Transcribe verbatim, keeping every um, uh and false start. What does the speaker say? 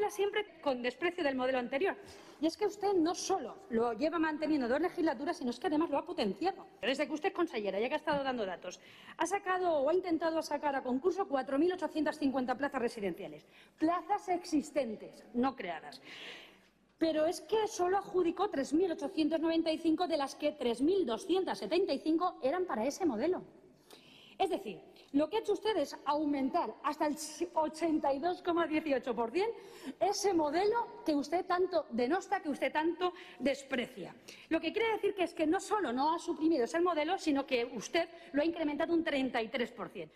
habla siempre con desprecio del modelo anterior. Y es que usted no solo lo lleva manteniendo dos legislaturas, sino es que además lo ha potenciado. Desde que usted es consellera, ya que ha estado dando datos, ha sacado o ha intentado sacar a concurso cuatro mil ochocientas cincuenta plazas residenciales. Plazas existentes, no creadas. Pero es que solo adjudicó tres mil ochocientas noventa y cinco, de las que tres mil doscientas setenta y cinco eran para ese modelo. Es decir, lo que ha hecho usted es aumentar hasta el ochenta y dos coma dieciocho por ciento ese modelo que usted tanto denosta, que usted tanto desprecia. Lo que quiere decir que es que no solo no ha suprimido ese modelo, sino que usted lo ha incrementado un treinta y tres por ciento.